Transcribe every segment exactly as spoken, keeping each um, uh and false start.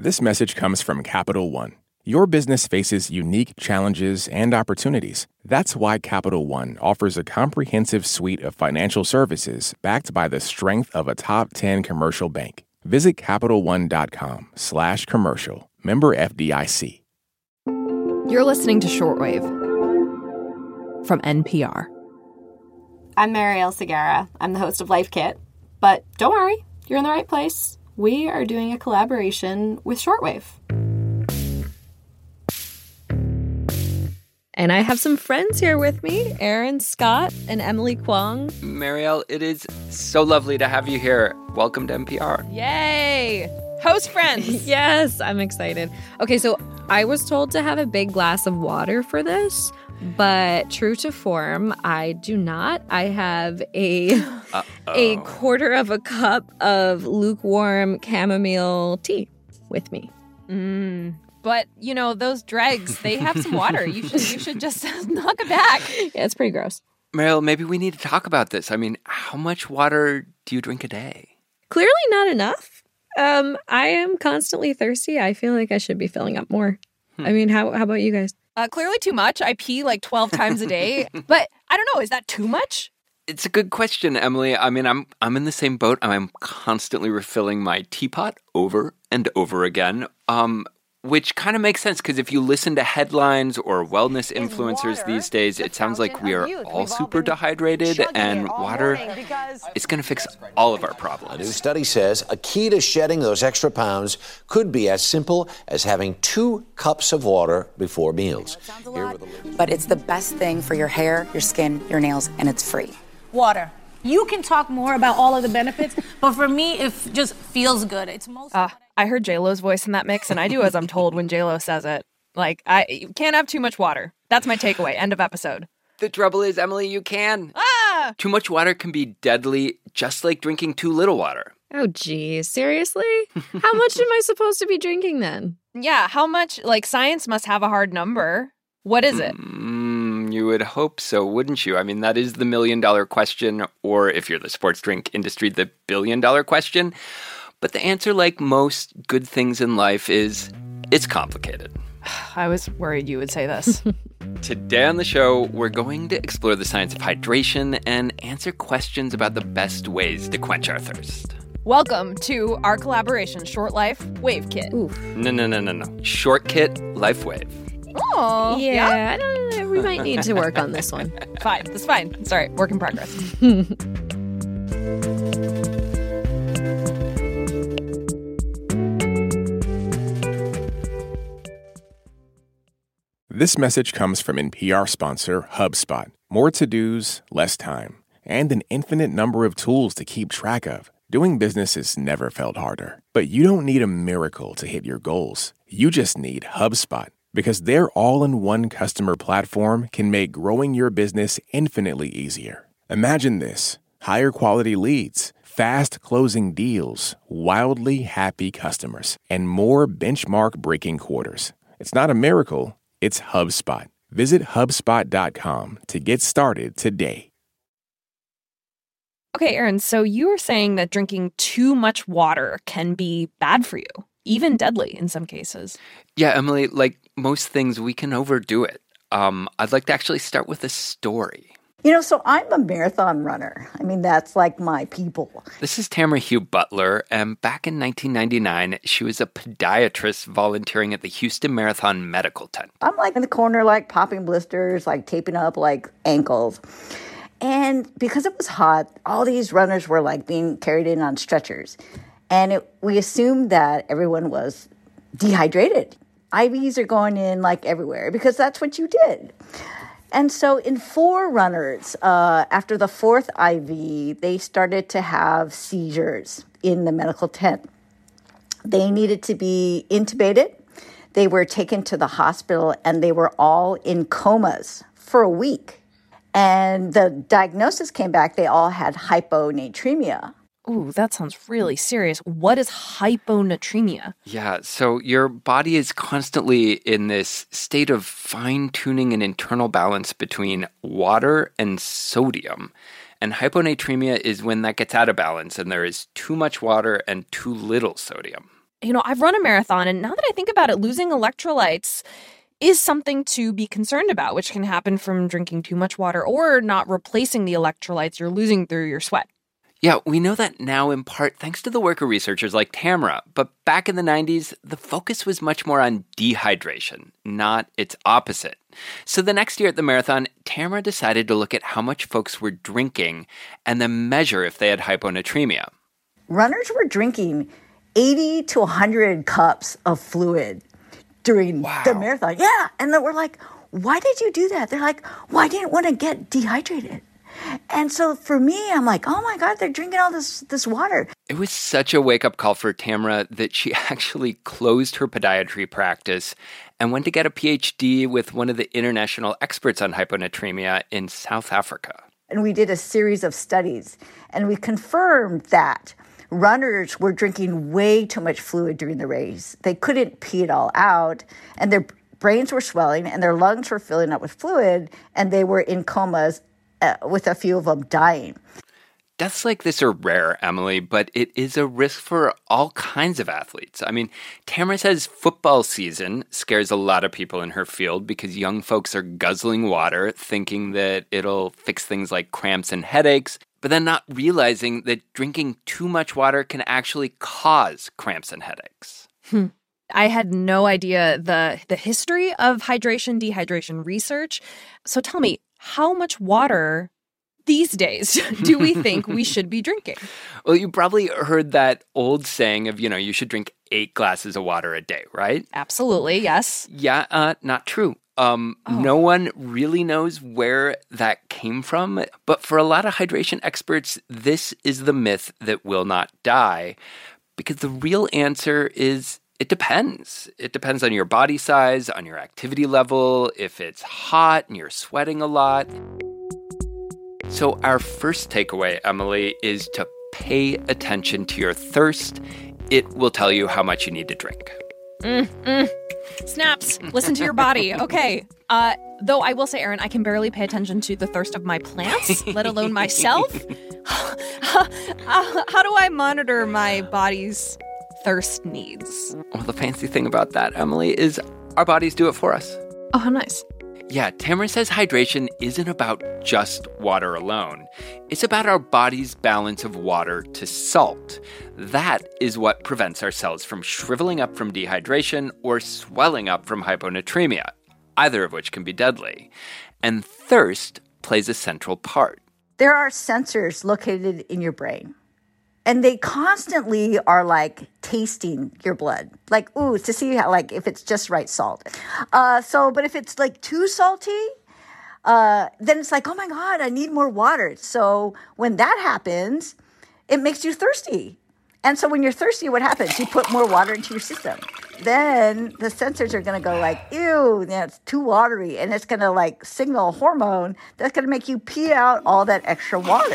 This message comes from Capital One. Your business faces unique challenges and opportunities. That's why Capital One offers a comprehensive suite of financial services backed by the strength of a top ten commercial bank. Visit CapitalOne.com slash commercial. Member F D I C. You're listening to Shortwave from N P R. I'm Marielle Segarra. I'm the host of Life Kit. But don't worry, you're in the right place. We are doing a collaboration with Shortwave. And I have some friends here with me, Aaron Scott and Emily Kwong. Marielle, it is so lovely to have you here. Welcome to N P R. Yay! Host friends! Yes, I'm excited. Okay, so I was told to have a big glass of water for this, but true to form, I do not. I have a Uh-oh. a quarter of a cup of lukewarm chamomile tea with me. Mm. But, you know, those dregs, they have some water. You should you should just knock it back. Yeah, it's pretty gross. Marielle, maybe we need to talk about this. I mean, how much water do you drink a day? Clearly not enough. Um, I am constantly thirsty. I feel like I should be filling up more. Hmm. I mean, how how about you guys? Uh, clearly too much. I pee like twelve times a day. But I don't know. Is that too much? It's a good question, Emily. I mean, I'm I'm in the same boat. I'm constantly refilling my teapot over and over again. Um, which kind of makes sense because if you listen to headlines or wellness influencers these days, it sounds like we are all super dehydrated, and water is going to fix all of our problems. A new study says a key to shedding those extra pounds could be as simple as having two cups of water before meals. But it's the best thing for your hair, your skin, your nails, and it's free. Water. You can talk more about all of the benefits, but for me, it just feels good. It's most. Uh, I heard J-Lo's voice in that mix, and I do as I'm told when J-Lo says it. Like, I you can't have too much water. That's my takeaway. End of episode. The trouble is, Emily, you can. Ah! Too much water can be deadly, just like drinking too little water. Oh, geez. Seriously? How much am I supposed to be drinking then? Yeah, how much? Like, science must have a hard number. What is it? Mm, you would hope so, wouldn't you? I mean, that is the million-dollar question, or if you're the sports drink industry, the billion-dollar question. But the answer, like most good things in life, is it's complicated. I was worried you would say this. Today on the show, we're going to explore the science of hydration and answer questions about the best ways to quench our thirst. Welcome to our collaboration, Short Life Wave Kit. Oof. No, no, no, no, no. Short Kit Life Wave. Oh, yeah. yeah? I don't know. We might need to work on this one. Fine. That's fine. It's all right. Work in progress. This message comes from N P R sponsor HubSpot. More to-dos, less time, and an infinite number of tools to keep track of. Doing business has never felt harder. But you don't need a miracle to hit your goals. You just need HubSpot. Because their all-in-one customer platform can make growing your business infinitely easier. Imagine this: higher quality leads, fast closing deals, wildly happy customers, and more benchmark-breaking quarters. It's not a miracle, it's HubSpot. Visit HubSpot dot com to get started today. Okay, Aaron, so you were saying that drinking too much water can be bad for you, even deadly in some cases. Yeah, Emily, like most things, we can overdo it. Um, I'd like to actually start with a story. You know, so I'm a marathon runner. I mean, that's like my people. This is Tamara Hugh Butler, and back in nineteen ninety-nine, she was a podiatrist volunteering at the Houston Marathon Medical Tent. I'm like in the corner, like popping blisters, like taping up like ankles. And because it was hot, all these runners were like being carried in on stretchers. And it, we assumed that everyone was dehydrated. I Vs are going in like everywhere because that's what you did. And so in four runners, uh, after the fourth I V, they started to have seizures in the medical tent. They needed to be intubated. They were taken to the hospital, and they were all in comas for a week. And the diagnosis came back, they all had hyponatremia. Ooh, that sounds really serious. What is hyponatremia? Yeah, so your body is constantly in this state of fine-tuning an internal balance between water and sodium. And hyponatremia is when that gets out of balance and there is too much water and too little sodium. you know, I've run a marathon, and now that I think about it, losing electrolytes is something to be concerned about, which can happen from drinking too much water or not replacing the electrolytes you're losing through your sweat. Yeah, we know that now in part thanks to the work of researchers like Tamara. But back in the nineties, the focus was much more on dehydration, not its opposite. So the next year at the marathon, Tamara decided to look at how much folks were drinking and then measure if they had hyponatremia. Runners were drinking eighty to one hundred cups of fluid during wow. the marathon. Yeah, and then we're like, why did you do that? They're like, well, I didn't want to get dehydrated. And so for me, I'm like, oh my God, they're drinking all this this water. It was such a wake-up call for Tamara that she actually closed her podiatry practice and went to get a P H D with one of the international experts on hyponatremia in South Africa. And we did a series of studies, and we confirmed that runners were drinking way too much fluid during the race. They couldn't pee it all out, and their brains were swelling, and their lungs were filling up with fluid, and they were in comas, Uh, with a few of them dying. Deaths like this are rare, Emily, but it is a risk for all kinds of athletes. I mean, Tamara says football season scares a lot of people in her field because young folks are guzzling water, thinking that it'll fix things like cramps and headaches, but then not realizing that drinking too much water can actually cause cramps and headaches. Hmm. I had no idea the the history of hydration, dehydration research. So tell me, how much water these days do we think we should be drinking? Well, you probably heard that old saying of, you know, you should drink eight glasses of water a day, right? Absolutely, yes. Yeah, uh, not true. Um, oh. No one really knows where that came from. But for a lot of hydration experts, this is the myth that will not die. Because the real answer is it depends. It depends on your body size, on your activity level, if it's hot and you're sweating a lot. So our first takeaway, Emily, is to pay attention to your thirst. It will tell you how much you need to drink. Mm, mm. Snaps. Listen to your body. Okay. Uh, though I will say, Erin, I can barely pay attention to the thirst of my plants, let alone myself. how, how do I monitor my body's thirst needs? Well, the fancy thing about that, Emily, is our bodies do it for us. Oh, how nice. Yeah, Tamara says hydration isn't about just water alone. It's about our body's balance of water to salt. That is what prevents our cells from shriveling up from dehydration or swelling up from hyponatremia, either of which can be deadly. And thirst plays a central part. There are sensors located in your brain. And they constantly are like tasting your blood, like, ooh, to see how, like, if it's just right salt. Uh, so, but if it's like too salty, uh, then it's like, oh my God, I need more water. So when that happens, it makes you thirsty. And so when you're thirsty, what happens? You put more water into your system. Then the sensors are going to go like, ew, yeah, it's too watery. And it's going to like signal a hormone that's going to make you pee out all that extra water.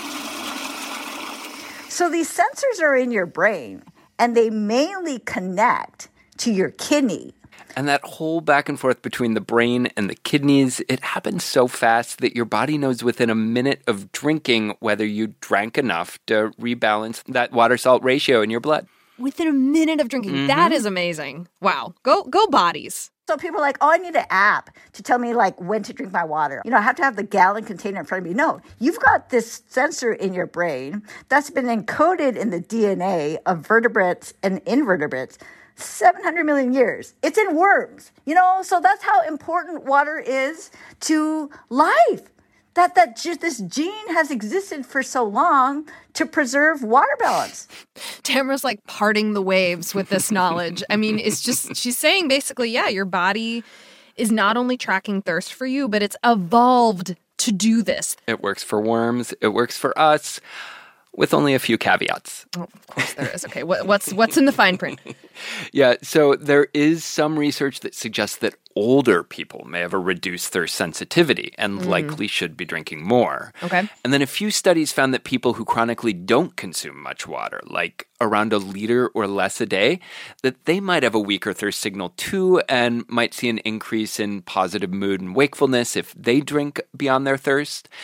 So these sensors are in your brain, and they mainly connect to your kidney. And that whole back and forth between the brain and the kidneys, it happens so fast that your body knows within a minute of drinking whether you drank enough to rebalance that water-salt ratio in your blood. Within a minute of drinking. Mm-hmm. That is amazing. Wow. Go, go bodies. So people are like, oh, I need an app to tell me like when to drink my water. You know, I have to have the gallon container in front of me. No, you've got this sensor in your brain that's been encoded in the D N A of vertebrates and invertebrates seven hundred million years. It's in worms, you know, so that's how important water is to life. That that just this gene has existed for so long to preserve water balance. Tamara's like parting the waves with this knowledge. I mean, it's just, she's saying basically, yeah, your body is not only tracking thirst for you, but it's evolved to do this. It works for worms. It works for us. With only a few caveats. Oh, of course there is. Okay, what, what's what's in the fine print? Yeah, so there is some research that suggests that older people may have a reduced thirst sensitivity and mm. likely should be drinking more. Okay. And then a few studies found that people who chronically don't consume much water, like around a liter or less a day, that they might have a weaker thirst signal too and might see an increase in positive mood and wakefulness if they drink beyond their thirst.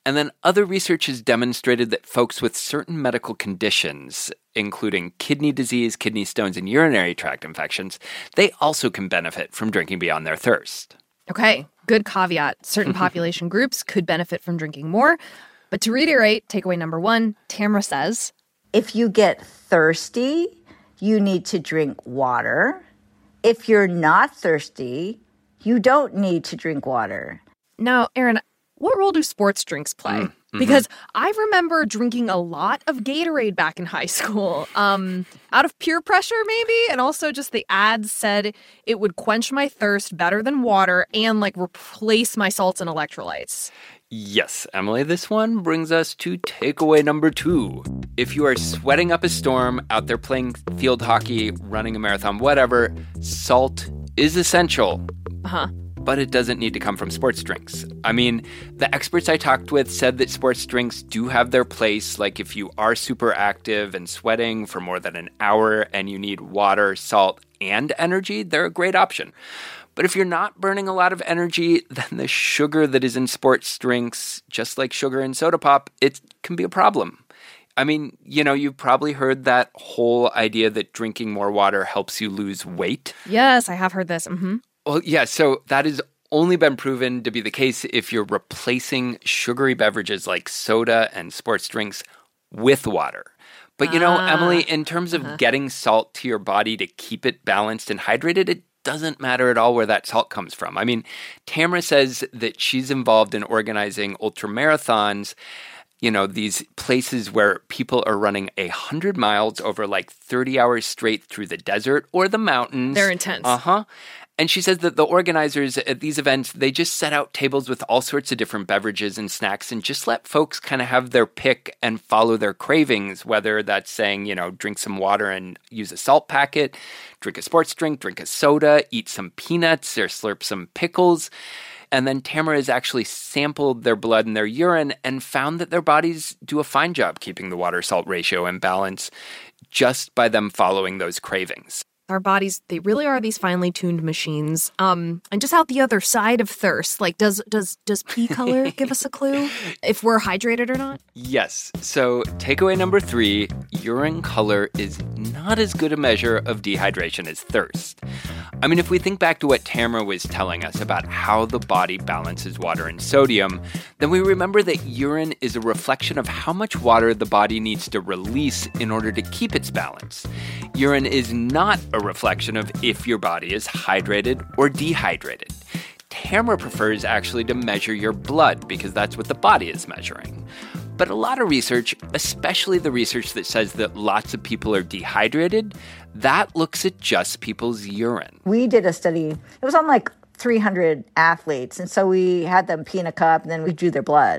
And then other research has demonstrated that folks with certain medical conditions, including kidney disease, kidney stones, and urinary tract infections, they also can benefit from drinking beyond their thirst. Okay, good caveat. Certain population groups could benefit from drinking more. But to reiterate, takeaway number one, Tamra says, if you get thirsty, you need to drink water. If you're not thirsty, you don't need to drink water. Now, Erin, what role do sports drinks play? Mm-hmm. Because I remember drinking a lot of Gatorade back in high school, um, out of peer pressure maybe, and also just the ads said it would quench my thirst better than water and like replace my salts and electrolytes. Yes, Emily, this one brings us to takeaway number two. If you are sweating up a storm, out there playing field hockey, running a marathon, whatever, salt is essential. Uh-huh. But it doesn't need to come from sports drinks. I mean, the experts I talked with said that sports drinks do have their place. Like if you are super active and sweating for more than an hour and you need water, salt, and energy, they're a great option. But if you're not burning a lot of energy, then the sugar that is in sports drinks, just like sugar in soda pop, it can be a problem. I mean, you know, you've probably heard that whole idea that drinking more water helps you lose weight. Yes, I have heard this. Mm-hmm. Well, yeah, so that has only been proven to be the case if you're replacing sugary beverages like soda and sports drinks with water. But, you know, ah, Emily, in terms of uh-huh. getting salt to your body to keep it balanced and hydrated, it doesn't matter at all where that salt comes from. I mean, Tamra says that she's involved in organizing ultramarathons, you know, these places where people are running one hundred miles over like thirty hours straight through the desert or the mountains. They're intense. Uh-huh. And she says that the organizers at these events, they just set out tables with all sorts of different beverages and snacks and just let folks kind of have their pick and follow their cravings, whether that's saying, you know, drink some water and use a salt packet, drink a sports drink, drink a soda, eat some peanuts or slurp some pickles. And then Tamra has actually sampled their blood and their urine and found that their bodies do a fine job keeping the water-salt ratio in balance just by them following those cravings. Our bodies, they really are these finely tuned machines. Um, and just out the other side of thirst, like does does does pee color give us a clue if we're hydrated or not? Yes. So takeaway number three, urine color is not as good a measure of dehydration as thirst. I mean, if we think back to what Tamra was telling us about how the body balances water and sodium, then we remember that urine is a reflection of how much water the body needs to release in order to keep its balance. Urine is not a reflection of if your body is hydrated or dehydrated. Tamra prefers actually to measure your blood because that's what the body is measuring. But a lot of research, especially the research that says that lots of people are dehydrated, that looks at just people's urine. We did a study. It was on like three hundred athletes. And so we had them pee in a cup and then we drew their blood.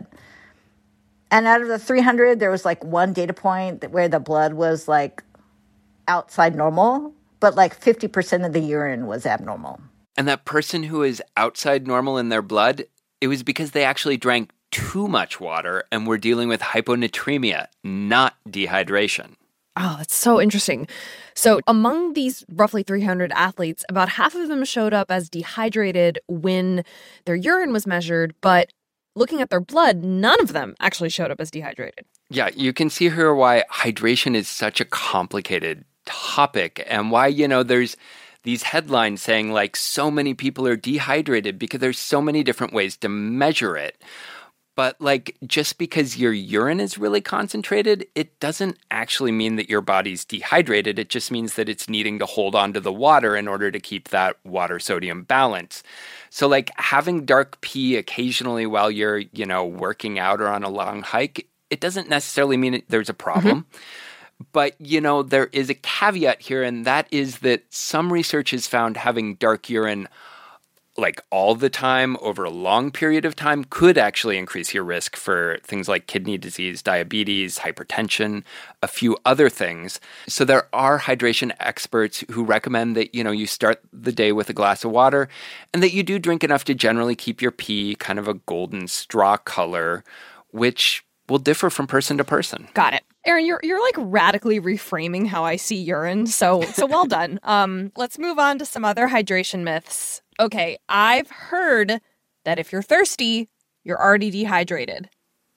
And out of the three hundred, there was like one data point where the blood was like outside normal, but like fifty percent of the urine was abnormal. And that person who is outside normal in their blood, it was because they actually drank too much water and were dealing with hyponatremia, not dehydration. Oh, that's so interesting. So among these roughly three hundred athletes, about half of them showed up as dehydrated when their urine was measured, but looking at their blood, none of them actually showed up as dehydrated. Yeah, you can see here why hydration is such a complicated topic and why, you know, there's these headlines saying like so many people are dehydrated because there's so many different ways to measure it. But like just because your urine is really concentrated, it doesn't actually mean that your body's dehydrated. It just means that it's needing to hold on to the water in order to keep that water sodium balance. So like having dark pee occasionally while you're, you know, working out or on a long hike, it doesn't necessarily mean there's a problem. Mm-hmm. But, you know, there is a caveat here, and that is that some research has found having dark urine like all the time over a long period of time could actually increase your risk for things like kidney disease, diabetes, hypertension, a few other things. So there are hydration experts who recommend that, you know, you start the day with a glass of water and that you do drink enough to generally keep your pee kind of a golden straw color, which will differ from person to person. Got it. Erin, you're you're like radically reframing how I see urine. So so well done. Um, let's move on to some other hydration myths. Okay, I've heard that if you're thirsty, you're already dehydrated.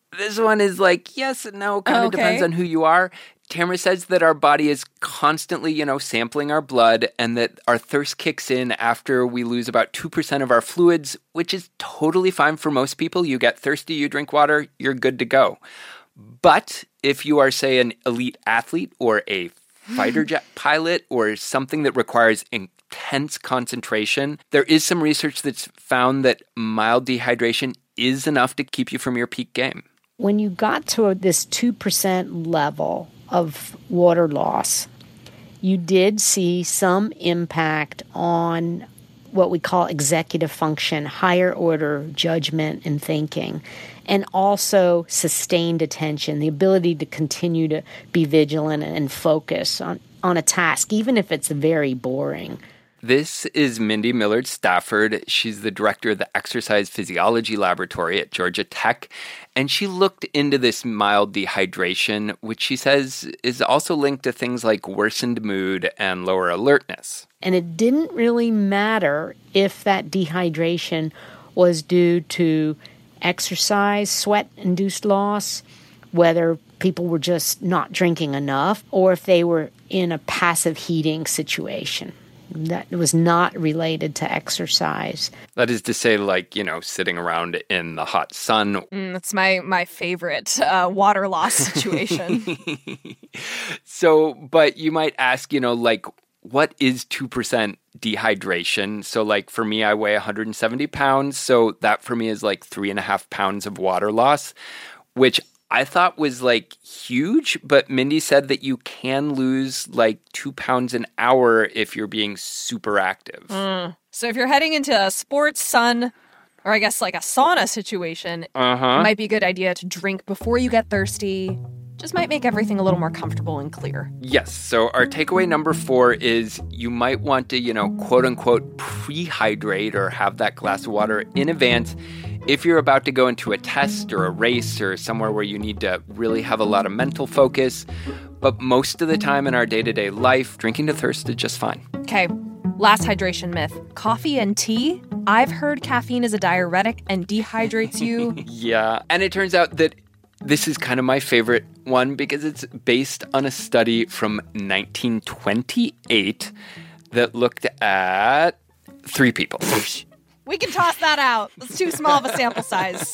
This one is like, yes and no, kind of Okay. depends on who you are. Tamara says that our body is constantly, you know, sampling our blood and that our thirst kicks in after we lose about two percent of our fluids, which is totally fine for most people. You get thirsty, you drink water, you're good to go. But if you are, say, an elite athlete or a fighter jet pilot or something that requires intense concentration, there is some research that's found that mild dehydration is enough to keep you from your peak game. When you got to this two percent level of water loss, you did see some impact on what we call executive function, higher order judgment and thinking, and also sustained attention, the ability to continue to be vigilant and focus on, on a task, even if it's very boring. This is Mindy Millard Stafford. She's the director of the Exercise Physiology Laboratory at Georgia Tech, and she looked into this mild dehydration, which she says is also linked to things like worsened mood and lower alertness. And it didn't really matter if that dehydration was due to exercise, sweat-induced loss, whether people were just not drinking enough, or if they were in a passive heating situation. That was not related to exercise. That is to say, like, you know, sitting around in the hot sun. Mm, that's my, my favorite uh, water loss situation. So, but you might ask, you know, like, what is two percent dehydration? So, like, for me, I weigh one hundred seventy pounds. So that for me is like three and a half pounds of water loss, which I thought was like huge, but Mindy said that you can lose like two pounds an hour if you're being super active. Mm. So if you're heading into a sports, sun, or I guess like a sauna situation, uh-huh. it might be a good idea to drink before you get thirsty. Just might make everything a little more comfortable and clear. Yes. So our takeaway number four is you might want to, you know, quote unquote, pre-hydrate or have that glass of water in advance if you're about to go into a test or a race or somewhere where you need to really have a lot of mental focus. But most of the time in our day-to-day life, drinking to thirst is just fine. Okay, last hydration myth. Coffee and tea? I've heard caffeine is a diuretic and dehydrates you. Yeah, and it turns out that this is kind of my favorite one because it's based on a study from nineteen twenty-eight that looked at three people. We can toss that out. It's too small of a sample size.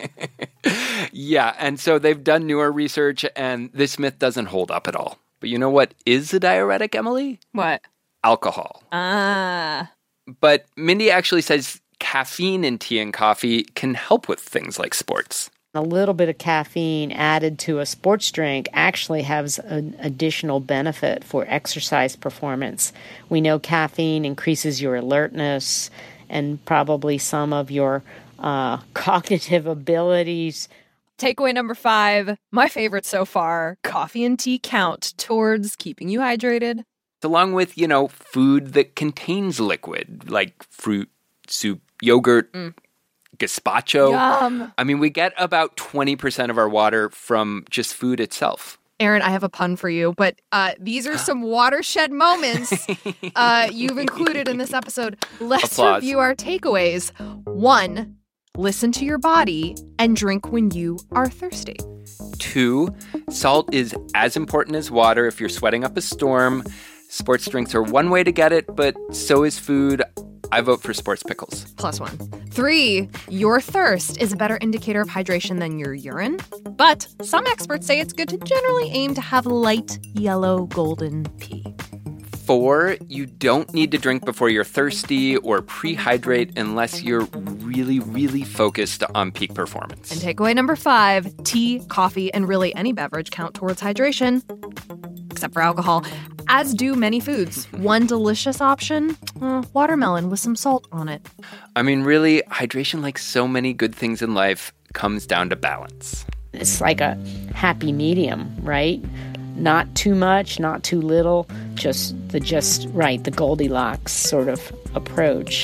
Yeah, and so they've done newer research, and this myth doesn't hold up at all. But you know what is a diuretic, Emily? What? Alcohol. Ah. But Mindy actually says caffeine in tea and coffee can help with things like sports. A little bit of caffeine added to a sports drink actually has an additional benefit for exercise performance. We know caffeine increases your alertness and probably some of your uh, cognitive abilities. Takeaway number five, my favorite so far, coffee and tea count towards keeping you hydrated. Along with, you know, food that contains liquid, like fruit, soup, yogurt, mm. gazpacho. Yum. I mean, we get about twenty percent of our water from just food itself. Aaron, I have a pun for you, but uh, these are some watershed moments uh, you've included in this episode. Let's Applause. review our takeaways. One, listen to your body and drink when you are thirsty. Two, salt is as important as water if you're sweating up a storm. Sports drinks are one way to get it, but so is food. I vote for sports pickles. Plus one. Three, your thirst is a better indicator of hydration than your urine. But some experts say it's good to generally aim to have light yellow golden pee. Four, you don't need to drink before you're thirsty or pre-hydrate unless you're really, really focused on peak performance. And takeaway number five, tea, coffee, and really any beverage count towards hydration, except for alcohol, as do many foods. One delicious option, uh, watermelon with some salt on it. I mean, really, hydration, like so many good things in life, comes down to balance. It's like a happy medium, right? Not too much, not too little, just the just right, the Goldilocks sort of approach.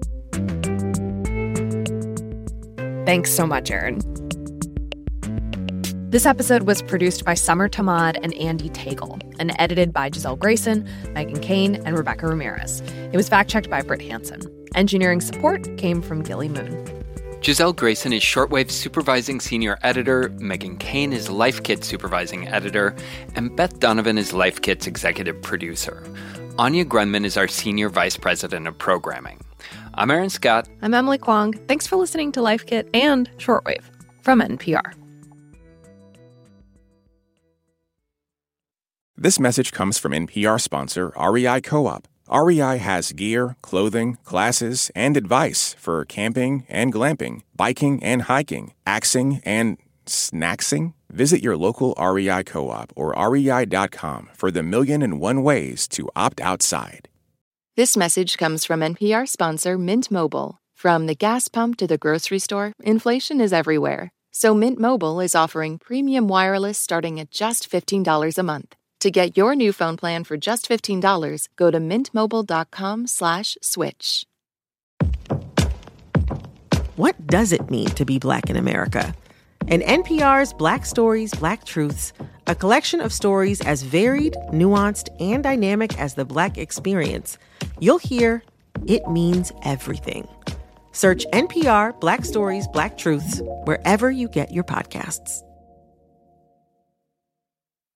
Thanks so much, Aaron. This episode was produced by Summer Tamad and Andy Tagle and edited by Giselle Grayson, Megan Kane, and Rebecca Ramirez. It was fact-checked by Britt Hansen. Engineering support came from Gilly Moon. Giselle Grayson is Shortwave's supervising senior editor, Megan Kane is Life Kit's supervising editor, and Beth Donovan is Life Kit's executive producer. Anya Grundmann is our senior vice president of programming. I'm Aaron Scott. I'm Emily Kwong. Thanks for listening to Life Kit and Shortwave from N P R. This message comes from N P R sponsor R E I Co-op. R E I has gear, clothing, classes, and advice for camping and glamping, biking and hiking, axing and snacksing. Visit your local R E I Co-op or R E I dot com for the million and one ways to opt outside. This message comes from N P R sponsor Mint Mobile. From the gas pump to the grocery store, inflation is everywhere. So Mint Mobile is offering premium wireless starting at just fifteen dollars a month. To get your new phone plan for just fifteen dollars, go to mintmobile.com slash switch. What does it mean to be Black in America? In N P R's Black Stories, Black Truths, a collection of stories as varied, nuanced, and dynamic as the Black experience, you'll hear it means everything. Search N P R Black Stories, Black Truths wherever you get your podcasts.